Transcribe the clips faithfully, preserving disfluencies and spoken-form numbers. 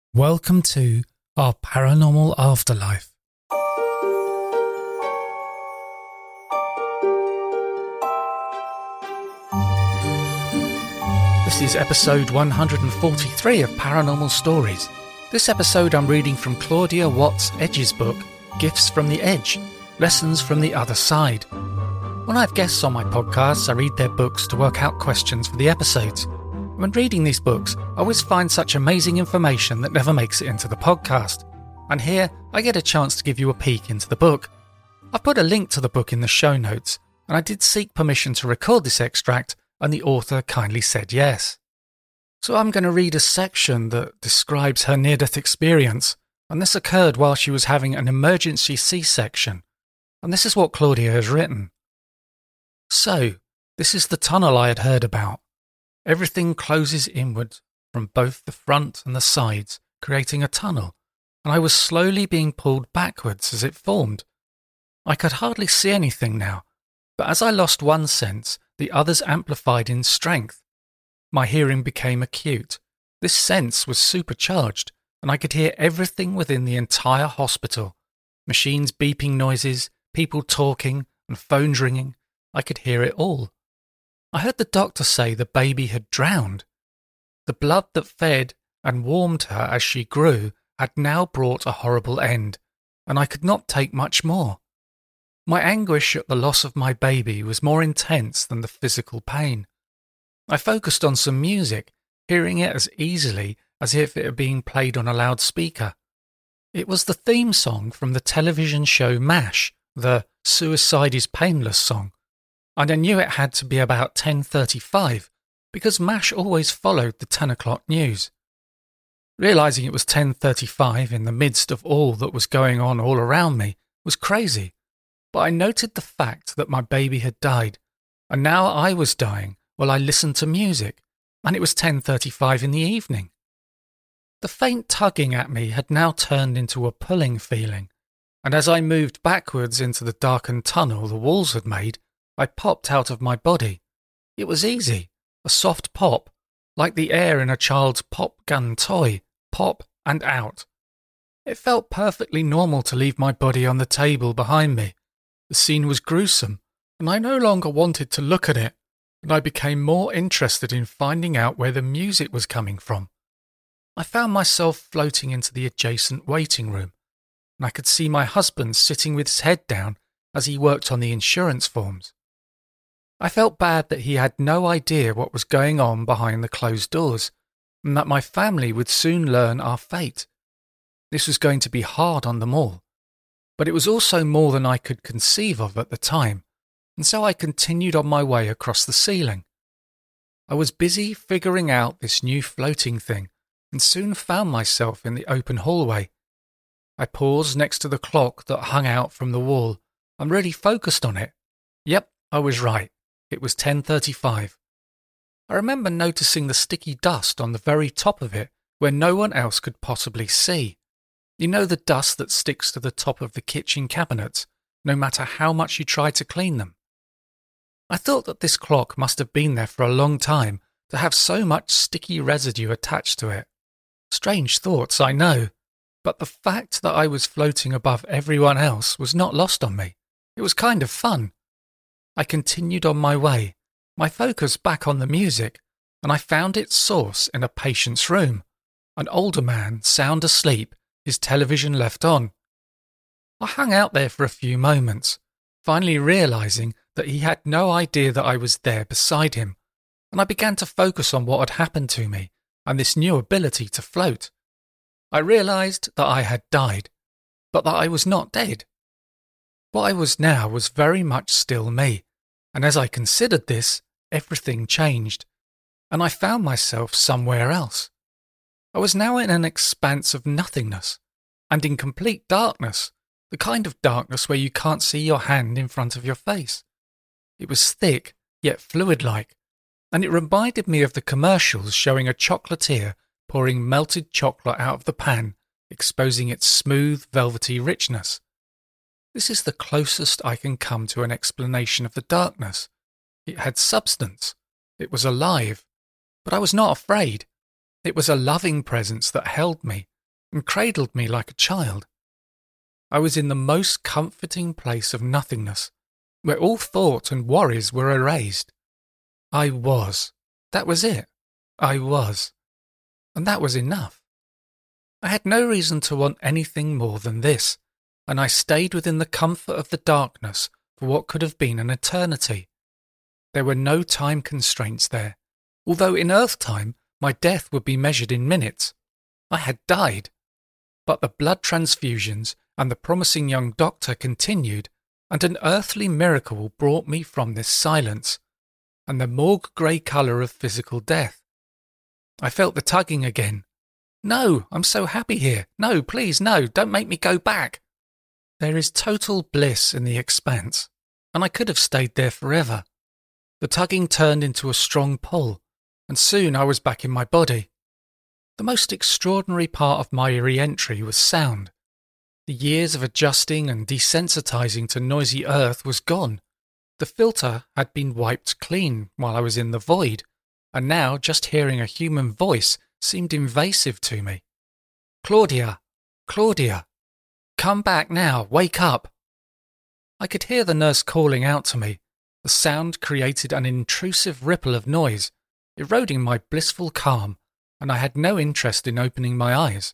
Welcome to our paranormal afterlife. This is episode one hundred forty-three of Paranormal Stories. This episode I'm reading from Claudia Watts Edge's book, Gifts from the Edge, Lessons from the Other Side. When I have guests on my podcasts, I read their books to work out questions for the episodes. When reading these books, I always find such amazing information that never makes it into the podcast. And here, I get a chance to give you a peek into the book. I've put a link to the book in the show notes, and I did seek permission to record this extract, and the author kindly said yes. So I'm going to read a section that describes her near-death experience, and this occurred while she was having an emergency C-section. And this is what Claudia has written. So, this is the tunnel I had heard about. Everything closes inward from both the front and the sides, creating a tunnel, and I was slowly being pulled backwards as it formed. I could hardly see anything now, but as I lost one sense, the others amplified in strength. My hearing became acute. This sense was supercharged, and I could hear everything within the entire hospital. Machines beeping noises, people talking, and phones ringing. I could hear it all. I heard the doctor say the baby had drowned. The blood that fed and warmed her as she grew had now brought a horrible end, and I could not take much more. My anguish at the loss of my baby was more intense than the physical pain. I focused on some music, hearing it as easily as if it had been played on a loudspeaker. It was the theme song from the television show MASH, the Suicide is Painless song. And I knew it had to be about ten thirty-five, because MASH always followed the ten o'clock news. Realising it was ten thirty-five in the midst of all that was going on all around me was crazy, but I noted the fact that my baby had died, and now I was dying while I listened to music, and it was ten thirty-five in the evening. The faint tugging at me had now turned into a pulling feeling, and as I moved backwards into the darkened tunnel the walls had made, I popped out of my body. It was easy, a soft pop, like the air in a child's pop gun toy, pop and out. It felt perfectly normal to leave my body on the table behind me. The scene was gruesome, and I no longer wanted to look at it, and I became more interested in finding out where the music was coming from. I found myself floating into the adjacent waiting room, and I could see my husband sitting with his head down as he worked on the insurance forms. I felt bad that he had no idea what was going on behind the closed doors, and that my family would soon learn our fate. This was going to be hard on them all, but it was also more than I could conceive of at the time, and so I continued on my way across the ceiling. I was busy figuring out this new floating thing, and soon found myself in the open hallway. I paused next to the clock that hung out from the wall, and really focused on it. Yep, I was right. It was ten thirty-five. I remember noticing the sticky dust on the very top of it where no one else could possibly see. You know, the dust that sticks to the top of the kitchen cabinets, no matter how much you try to clean them. I thought that this clock must have been there for a long time to have so much sticky residue attached to it. Strange thoughts, I know, but the fact that I was floating above everyone else was not lost on me. It was kind of fun. I continued on my way, my focus back on the music, and I found its source in a patient's room, an older man sound asleep, his television left on. I hung out there for a few moments, finally realising that he had no idea that I was there beside him, and I began to focus on what had happened to me and this new ability to float. I realised that I had died, but that I was not dead. What I was now was very much still me. And as I considered this, everything changed, and I found myself somewhere else. I was now in an expanse of nothingness, and in complete darkness, the kind of darkness where you can't see your hand in front of your face. It was thick, yet fluid-like, and it reminded me of the commercials showing a chocolatier pouring melted chocolate out of the pan, exposing its smooth, velvety richness. This is the closest I can come to an explanation of the darkness. It had substance. It was alive. But I was not afraid. It was a loving presence that held me, and cradled me like a child. I was in the most comforting place of nothingness, where all thought and worries were erased. I was. That was it. I was. And that was enough. I had no reason to want anything more than this, and I stayed within the comfort of the darkness for what could have been an eternity. There were no time constraints there, although in Earth time my death would be measured in minutes. I had died. But the blood transfusions and the promising young doctor continued, and an earthly miracle brought me from this silence, and the morgue grey colour of physical death. I felt the tugging again. No, I'm so happy here. No, please, no, don't make me go back. There is total bliss in the expanse, and I could have stayed there forever. The tugging turned into a strong pull, and soon I was back in my body. The most extraordinary part of my re-entry was sound. The years of adjusting and desensitizing to noisy earth was gone. The filter had been wiped clean while I was in the void, and now just hearing a human voice seemed invasive to me. Claudia! Claudia! Come back now! Wake up! I could hear the nurse calling out to me. The sound created an intrusive ripple of noise, eroding my blissful calm, and I had no interest in opening my eyes.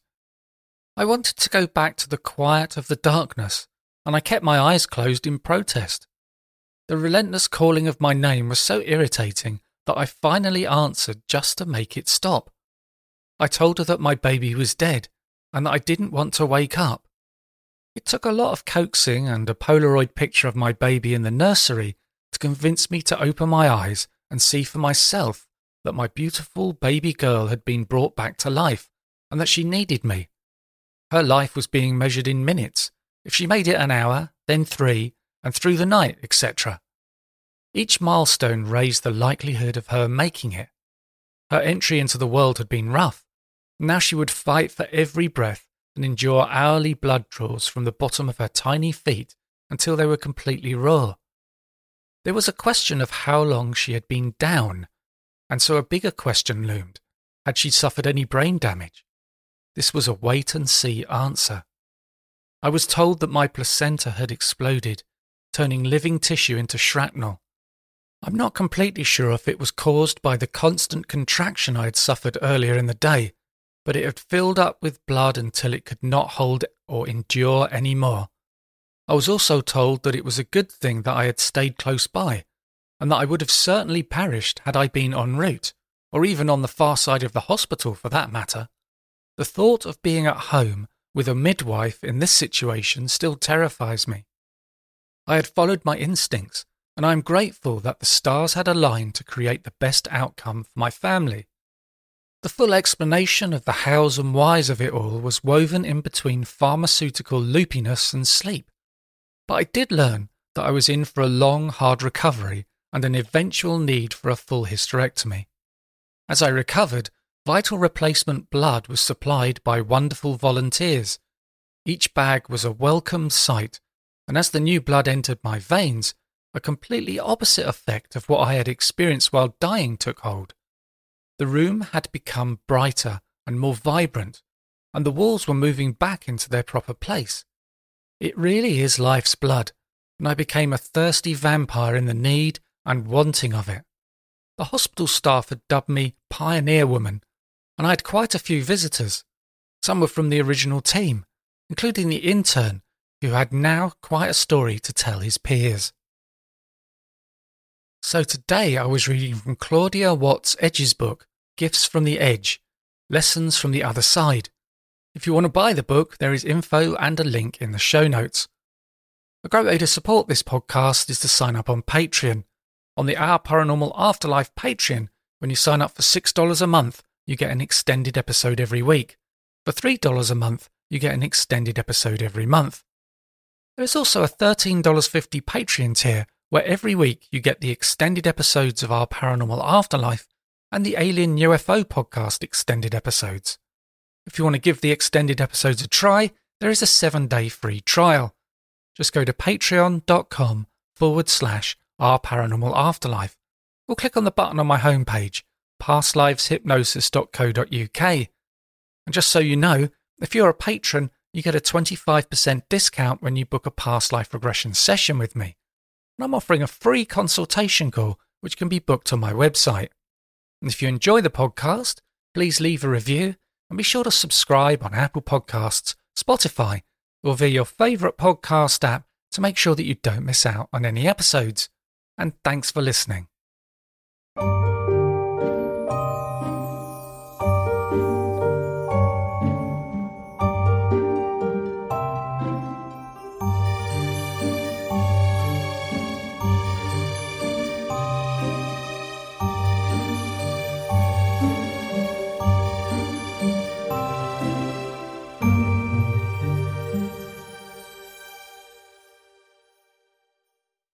I wanted to go back to the quiet of the darkness, and I kept my eyes closed in protest. The relentless calling of my name was so irritating that I finally answered just to make it stop. I told her that my baby was dead, and that I didn't want to wake up. It took a lot of coaxing and a Polaroid picture of my baby in the nursery to convince me to open my eyes and see for myself that my beautiful baby girl had been brought back to life, and that she needed me. Her life was being measured in minutes. If she made it an hour, then three, and through the night, et cetera. Each milestone raised the likelihood of her making it. Her entry into the world had been rough. Now she would fight for every breath and endure hourly blood draws from the bottom of her tiny feet until they were completely raw. There was a question of how long she had been down, and so a bigger question loomed. Had she suffered any brain damage? This was a wait-and-see answer. I was told that my placenta had exploded, turning living tissue into shrapnel. I'm not completely sure if it was caused by the constant contraction I had suffered earlier in the day, but it had filled up with blood until it could not hold or endure any more. I was also told that it was a good thing that I had stayed close by, and that I would have certainly perished had I been en route, or even on the far side of the hospital for that matter. The thought of being at home with a midwife in this situation still terrifies me. I had followed my instincts, and I am grateful that the stars had aligned to create the best outcome for my family. The full explanation of the hows and whys of it all was woven in between pharmaceutical loopiness and sleep. But I did learn that I was in for a long, hard recovery and an eventual need for a full hysterectomy. As I recovered, vital replacement blood was supplied by wonderful volunteers. Each bag was a welcome sight, and as the new blood entered my veins, a completely opposite effect of what I had experienced while dying took hold. The room had become brighter and more vibrant, and the walls were moving back into their proper place. It really is life's blood, and I became a thirsty vampire in the need and wanting of it. The hospital staff had dubbed me Pioneer Woman, and I had quite a few visitors. Some were from the original team, including the intern, who had now quite a story to tell his peers. So today I was reading from Claudia Watts Edge's book, Gifts from the Edge, Lessons from the Other Side. If you want to buy the book, there is info and a link in the show notes. A great way to support this podcast is to sign up on Patreon. On the Our Paranormal Afterlife Patreon, when you sign up for six dollars a month, you get an extended episode every week. For three dollars a month, you get an extended episode every month. There is also a thirteen dollars fifty Patreon tier, where every week you get the extended episodes of Our Paranormal Afterlife and the Alien U F O podcast extended episodes. If you want to give the extended episodes a try, there is a seven-day free trial. Just go to patreon.com forward slash Our Paranormal Afterlife, or click on the button on my homepage, past lives hypnosis dot co dot uk. And just so you know, If you're a patron, you get a twenty-five percent discount when you book a past life regression session with me. And I'm offering a free consultation call, which can be booked on my website. And if you enjoy the podcast, please leave a review and be sure to subscribe on Apple Podcasts, Spotify, or via your favourite podcast app to make sure that you don't miss out on any episodes. And thanks for listening.